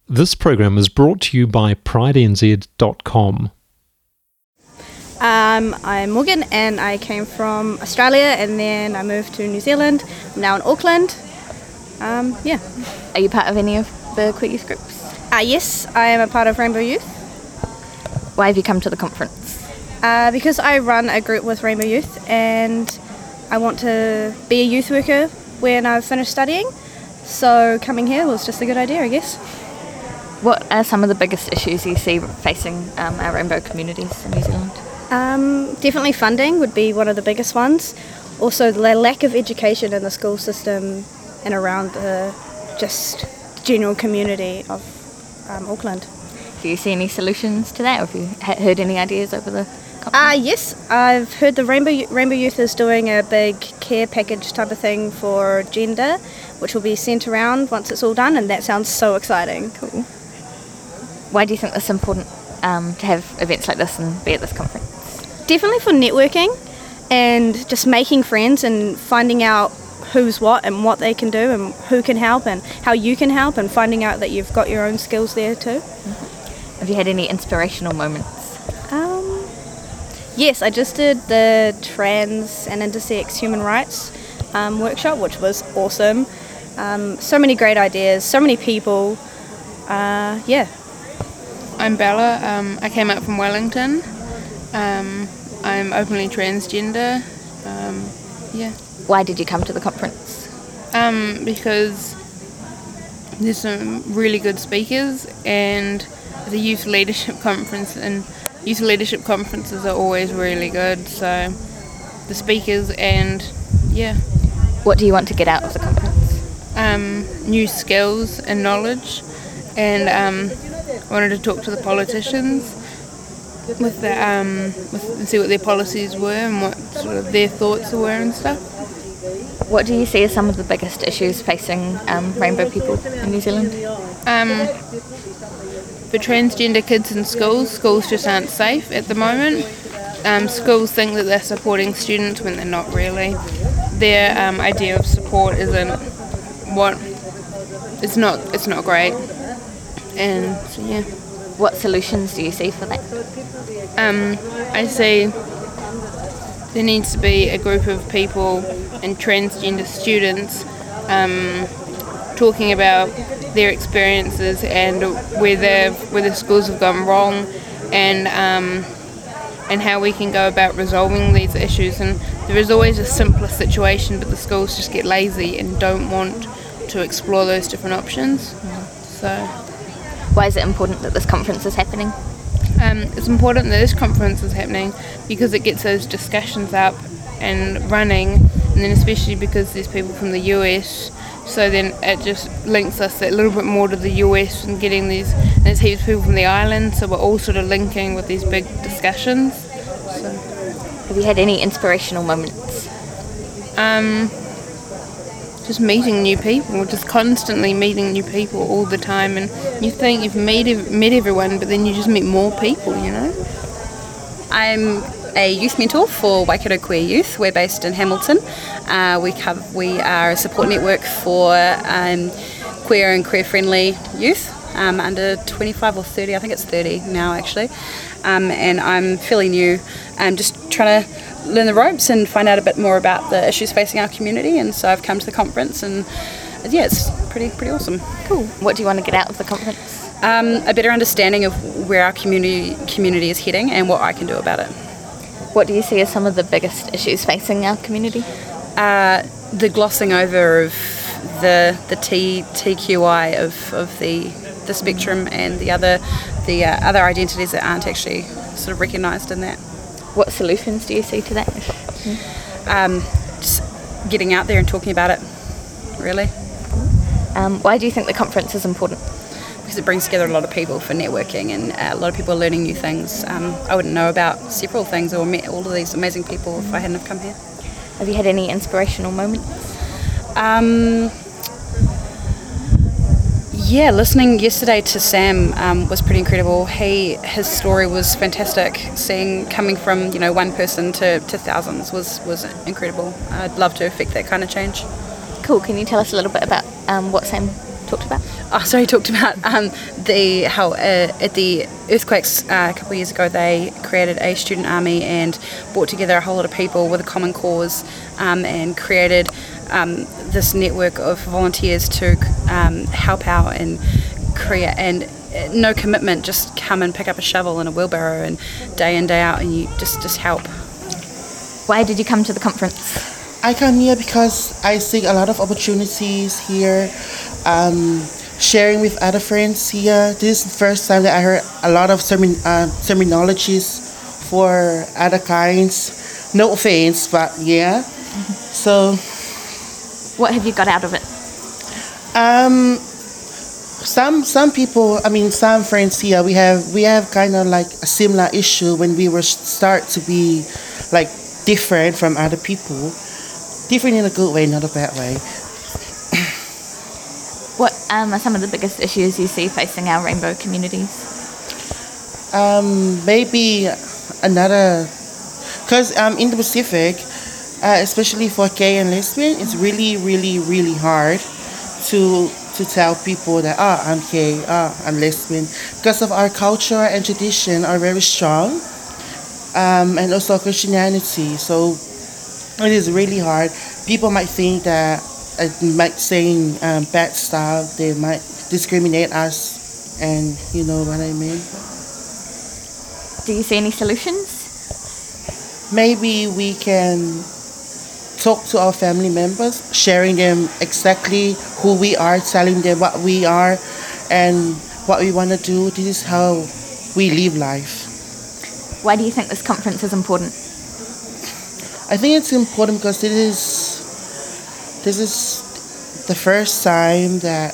This program is brought to you by PrideNZ.com. I'm Morgan and I came from Australia and then I moved to New Zealand. I'm now in Auckland. Are you part of any of the queer youth groups? Yes, I am a part of Rainbow Youth. Why have you come to the conference? Because I run a group with Rainbow Youth and I want to be a youth worker when I've finished studying. So coming here was just a good idea, I guess. What are some of the biggest issues you see facing our rainbow communities in New Zealand? Definitely funding would be one of the biggest ones. Also the lack of education in the school system and around the just general community of Auckland. Do you see any solutions to that, or have you heard any ideas over the conference? Yes, I've heard the Rainbow Youth is doing a big care package type of thing for gender, which will be sent around once it's all done, and that sounds so exciting. Cool. Why do you think it's important to have events like this and be at this conference? Definitely for networking and just making friends and finding out who's what and what they can do and who can help and how you can help, and finding out that you've got your own skills there too. Mm-hmm. Have you had any inspirational moments? Yes, I just did the trans and intersex human rights workshop, which was awesome. So many great ideas, so many people. I'm Bella. I came out from Wellington. I'm openly transgender. Why did you come to the conference? Because there's some really good speakers, and the youth leadership conference, and youth leadership conferences are always really good. So the speakers and What do you want to get out of the conference? new skills and knowledge, and I wanted to talk to the politicians with and see what their policies were and what sort of their thoughts were and stuff. What do you see as some of the biggest issues facing rainbow people in New Zealand? For transgender kids in schools just aren't safe at the moment. Schools think that they're supporting students when they're not really. Their idea of support isn't it's not great. And so, What solutions do you see for that? I see there needs to be a group of people and transgender students talking about their experiences and where the schools have gone wrong, and how we can go about resolving these issues. And there is always a simpler situation, but the schools just get lazy and don't want to explore those different options. So Why is it important that this conference is happening? it's important that this conference is happening because it gets those discussions up and running, and then especially because there's people from the US, so then it just links us a little bit more to the US and getting these, and there's heaps of people from the island, so we're all sort of linking with these big discussions. So, Have you had any inspirational moments? just meeting new people, just constantly meeting new people all the time, and you think you've met everyone, but then you just meet more people, you know? I'm a youth mentor for Waikato Queer Youth. We're based in Hamilton. We are a support network for queer and queer-friendly youth under 25 or 30. I think it's 30 now, actually. And I'm fairly new. I'm just trying to learn the ropes and find out a bit more about the issues facing our community. And so I've come to the conference, and it's pretty awesome. Cool. What do you want to get out of the conference? A better understanding of where our community is heading and what I can do about it. What do you see as some of the biggest issues facing our community? The glossing over of the TQI of the spectrum and the other identities that aren't actually sort of recognised in that. What solutions do you see to that? Just getting out there and talking about it, really. Why do you think the conference is important? Because it brings together a lot of people for networking, and a lot of people are learning new things. I wouldn't know about several things or met all of these amazing people if I hadn't have come here. Have you had any inspirational moments? Listening yesterday to Sam was pretty incredible. His story was fantastic. Coming from one person to thousands was incredible. I'd love to affect that kind of change. Cool. Can you tell us a little bit about what Sam talked about? Talked about how at the earthquakes a couple of years ago they created a student army and brought together a whole lot of people with a common cause and created this network of volunteers to help out and create, and no commitment, just come and pick up a shovel and a wheelbarrow and day in, day out, and you just help. Why did you come to the conference? I come here because I see a lot of opportunities here, sharing with other friends here. This is the first time that I heard a lot of terminologies for other kinds. No offense, but yeah. So, What have you got out of it? some people, some friends here, we have kind of like a similar issue when we were start to be like different from other people. Different in a good way, not a bad way. What are some of the biggest issues you see facing our rainbow communities? Maybe another, because in the Pacific, especially for gay and lesbian, it's really, really, really hard to tell people that I'm gay, I'm lesbian, because of our culture and tradition are very strong, and also Christianity. So it is really hard. People might think that might saying bad stuff. They might discriminate us, and you know what I mean. Do you see any solutions? Maybe we can talk to our family members, sharing them exactly who we are, telling them what we are and what we want to do. This is how we live life. Why do you think this conference is important? I think it's important because this is the first time that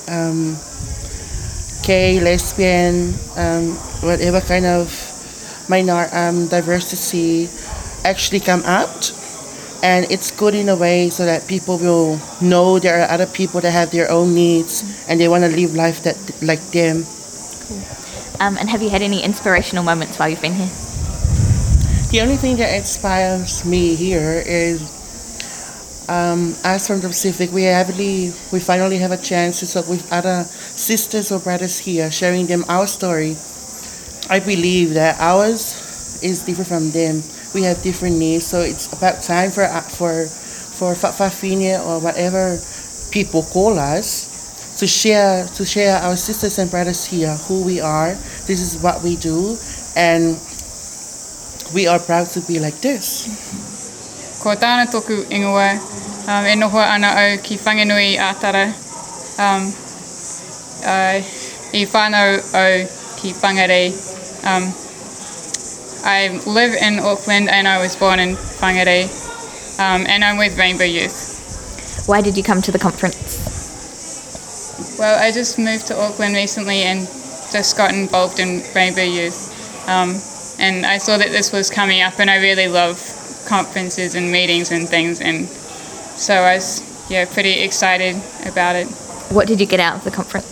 gay, lesbian, whatever kind of diversity actually come out. And it's good in a way so that people will know there are other people that have their own needs and they want to live life that like them. And have you had any inspirational moments while you've been here? The only thing that inspires me here is us from the Pacific, we finally have a chance to talk with other sisters or brothers here, sharing them our story. I believe that ours is different from them. We have different needs, so it's about time for Fa'afine or whatever people call us to share our sisters and brothers here who we are. This is what we do, and we are proud to be like this. Ko tāna toku ingoa, e noho ana au ki whanganui ātara, I whānau au ki whangarei. I live in Auckland and I was born in Whangarei, and I'm with Rainbow Youth. Why did you come to the conference? Well, I just moved to Auckland recently and just got involved in Rainbow Youth, and I saw that this was coming up, and I really love conferences and meetings and things, and so I was pretty excited about it. What did you get out of the conference?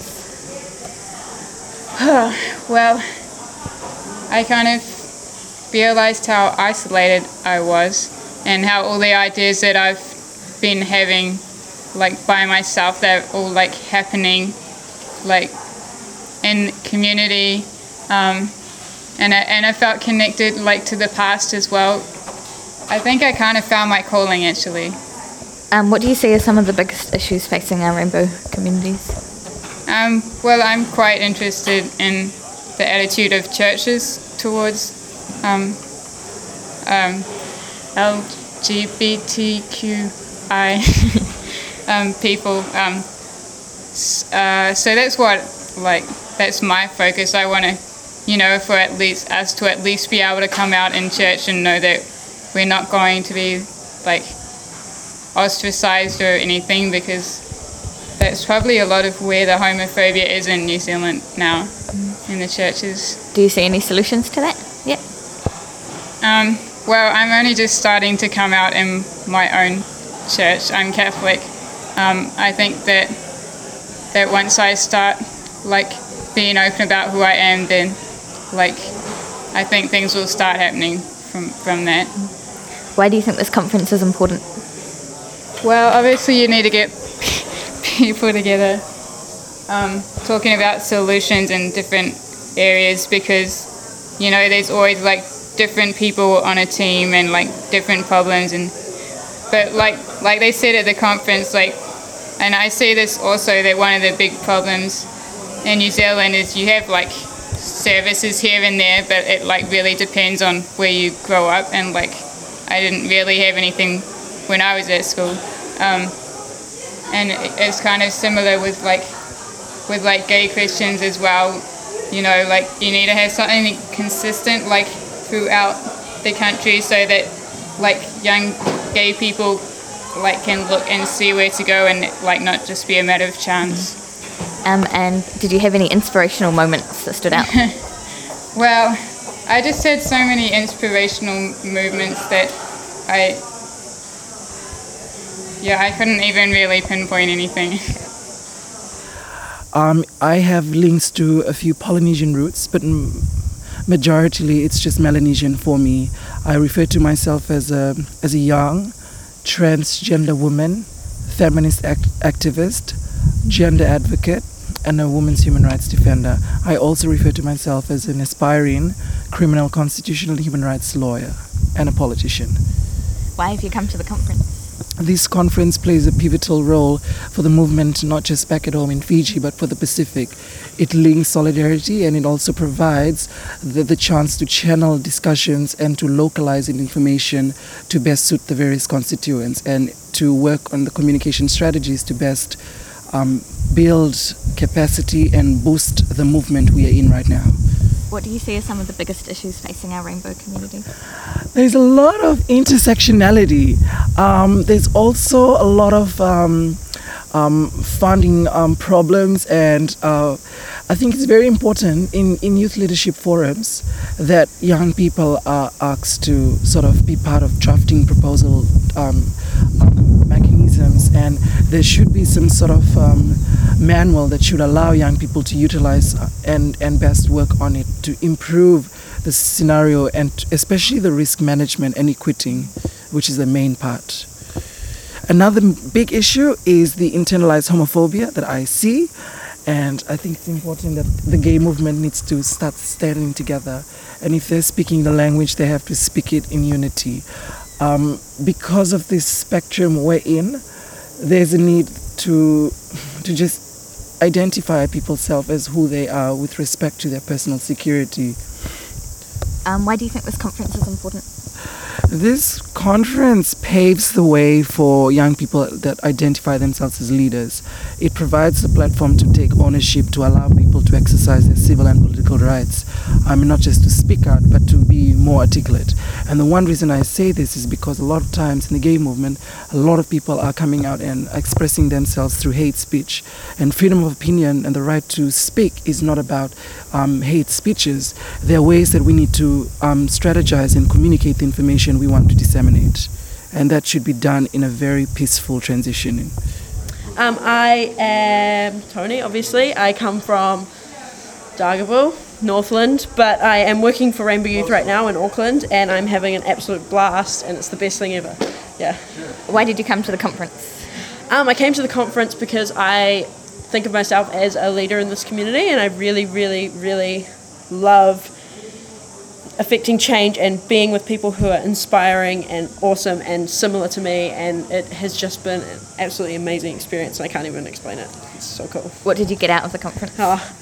Well, I kind of realized how isolated I was and how all the ideas that I've been having like by myself, they're all like happening like in community, and I felt connected like to the past as well. I think I kind of found my calling actually. What do you see as some of the biggest issues facing our rainbow communities? Well, I'm quite interested in the attitude of churches towards LGBTQI people. So that's that's my focus. I want to, for at least be able to come out in church and know that we're not going to be like ostracized or anything, because that's probably a lot of where the homophobia is in New Zealand now, in the churches. Do you see any solutions to that? Yep. Well, I'm only just starting to come out in my own church. I'm Catholic. I think that once I start like being open about who I am, then like I think things will start happening from that. Why do you think this conference is important? Well, obviously you need to get people together talking about solutions in different areas, because there's always like different people on a team and like different problems, but like they said at the conference, like, and I see this also, that one of the big problems in New Zealand is you have like services here and there, but it like really depends on where you grow up, and like I didn't really have anything when I was at school, and it's kind of similar with like gay Christians as well. Like you need to have something consistent like throughout the country, so that like young gay people like can look and see where to go, and like not just be a matter of chance. And did you have any inspirational moments that stood out? Well, I just had so many inspirational movements that I couldn't even really pinpoint anything. I have links to a few Polynesian roots, but majoritarily it's just Melanesian for me. I refer to myself as a young transgender woman, feminist activist, gender advocate, and a women's human rights defender. I also refer to myself as an aspiring criminal constitutional human rights lawyer and a politician. Why have you come to the conference? This conference plays a pivotal role for the movement, not just back at home in Fiji, but for the Pacific. It links solidarity, and it also provides the chance to channel discussions and to localize information to best suit the various constituents, and to work on the communication strategies to best build capacity and boost the movement we are in right now. What do you see as some of the biggest issues facing our rainbow community? There's a lot of intersectionality. There's also a lot of funding problems, and I think it's very important in youth leadership forums that young people are asked to sort of be part of drafting proposal mechanisms, and there should be some sort of manual that should allow young people to utilize and best work on it to improve the scenario, and especially the risk management and equiting, which is the main part. Another big issue is the internalized homophobia that I see, and I think it's important that the gay movement needs to start standing together, and if they're speaking the language, they have to speak it in unity. Because of this spectrum we're in, there's a need to just identify people's self as who they are with respect to their personal security. Why do you think this conference is important? This conference paves the way for young people that identify themselves as leaders. It provides the platform to take ownership, to allow people to exercise their civil and political rights. Not just to speak out, but to be more articulate. And the one reason I say this is because a lot of times in the gay movement, a lot of people are coming out and expressing themselves through hate speech. And freedom of opinion and the right to speak is not about hate speeches. There are ways that we need to strategize and communicate the information we want to disseminate, and that should be done in a very peaceful transition. I am Tony, obviously. I come from Dargaville, Northland, but I am working for Rainbow Youth right now in Auckland, and I'm having an absolute blast, and it's the best thing ever. Yeah. Why did you come to the conference? I came to the conference because I think of myself as a leader in this community, and I really, really, really love affecting change and being with people who are inspiring and awesome and similar to me, and it has just been an absolutely amazing experience, and I can't even explain it. It's so cool. What did you get out of the conference?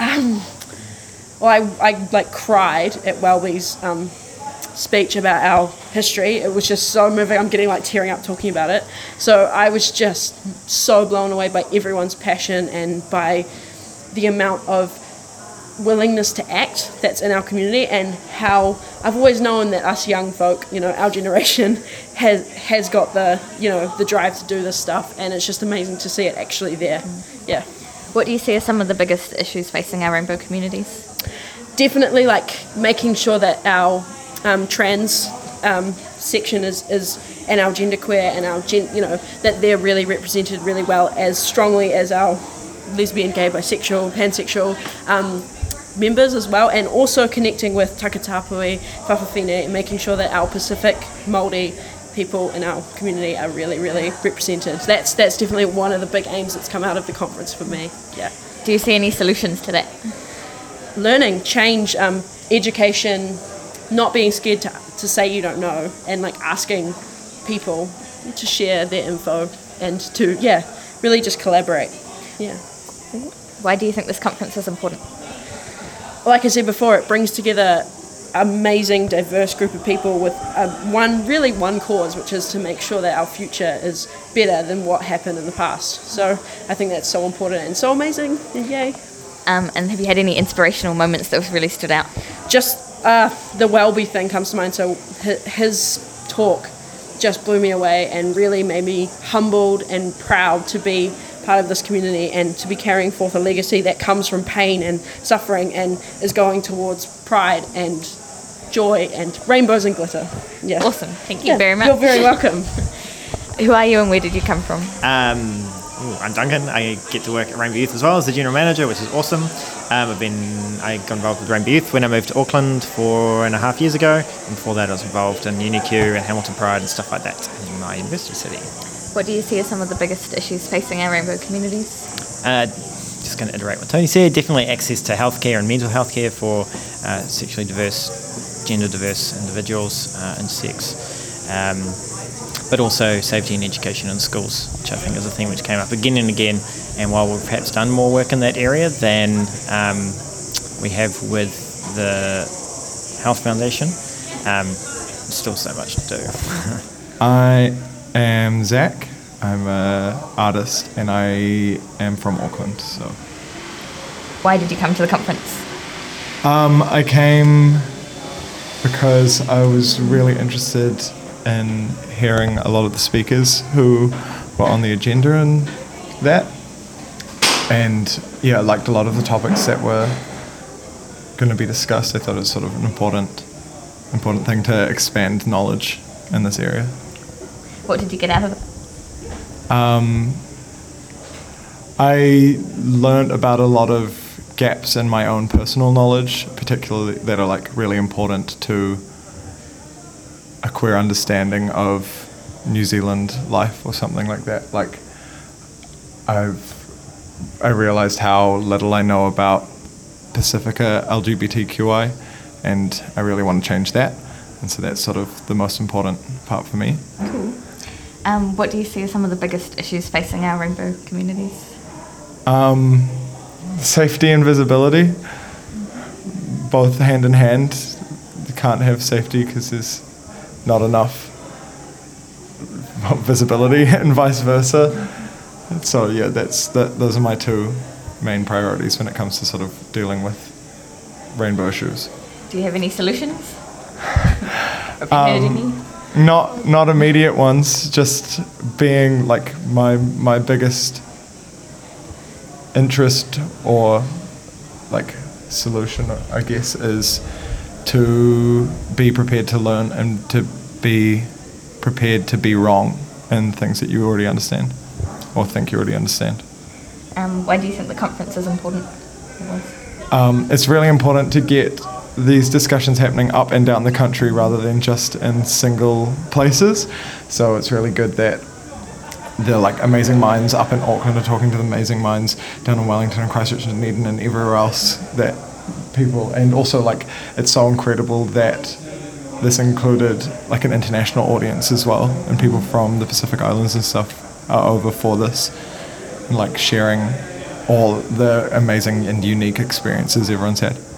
Well, I like cried at Welby's speech about our history. It was just so moving. I'm getting like tearing up talking about it. So I was just so blown away by everyone's passion and by the amount of willingness to act that's in our community, and how I've always known that us young folk, our generation has got the drive to do this stuff, and it's just amazing to see it actually there. Yeah. What do you see as some of the biggest issues facing our rainbow communities? Definitely like making sure that our trans section is and our genderqueer and our that they're really represented really well, as strongly as our lesbian, gay, bisexual, pansexual members as well, and also connecting with Takatapui, Whawhawhine, and making sure that our Pacific Māori people in our community are really, really represented. That's definitely one of the big aims that's come out of the conference for me. Yeah. Do you see any solutions to that? Learning, change, education, not being scared to say you don't know, and like asking people to share their info and to really just collaborate. Yeah. Why do you think this conference is important? Like I said before, it brings together amazing, diverse group of people with one cause, which is to make sure that our future is better than what happened in the past. So I think that's so important and so amazing, and yay. And have you had any inspirational moments that have really stood out? Just the Welby thing comes to mind. So his talk just blew me away and really made me humbled and proud to be part of this community and to be carrying forth a legacy that comes from pain and suffering and is going towards pride and joy and rainbows and glitter. Yeah. Awesome. Thank you very much. You're very welcome. Who are you and where did you come from? I'm Duncan. I get to work at Rainbow Youth as well as the general manager, which is awesome. I got involved with Rainbow Youth when I moved to Auckland 4.5 years ago. And before that I was involved in UniQ and Hamilton Pride and stuff like that in my university city. What do you see as some of the biggest issues facing our rainbow communities? Just going to iterate what Tony said. Definitely access to healthcare and mental health care for sexually diverse, gender diverse individuals and sex. But also safety and education in schools, which I think is a theme which came up again and again. And while we've perhaps done more work in that area than we have with the Health Foundation, still so much to do. I am Zach. I'm an artist and I am from Auckland. So, why did you come to the conference? I came because I was really interested in hearing a lot of the speakers who were on the agenda and that. And I liked a lot of the topics that were going to be discussed. I thought it was sort of an important thing to expand knowledge in this area. What did you get out of it? I learned about a lot of gaps in my own personal knowledge, particularly that are like really important to a queer understanding of New Zealand life or something like that. Like I realized how little I know about Pacifica LGBTQI, and I really want to change that. And so that's sort of the most important part for me. Cool. What do you see as some of the biggest issues facing our rainbow communities? Safety and visibility, both hand in hand. You can't have safety because there's not enough visibility and vice versa. So those are my two main priorities when it comes to sort of dealing with rainbow issues. Do you have any solutions? Have you heard any? Not immediate ones, just being like my biggest interest or like solution, I guess, is to be prepared to learn and to be prepared to be wrong in things that you already understand or think you already understand. Why do you think the conference is important? It's really important to get these discussions happening up and down the country rather than just in single places. So it's really good that the like amazing minds up in Auckland are talking to the amazing minds down in Wellington and Christchurch and Dunedin and everywhere else, that people, and also like it's so incredible that this included like an international audience as well, and people from the Pacific Islands and stuff are over for this and like sharing all the amazing and unique experiences everyone's had.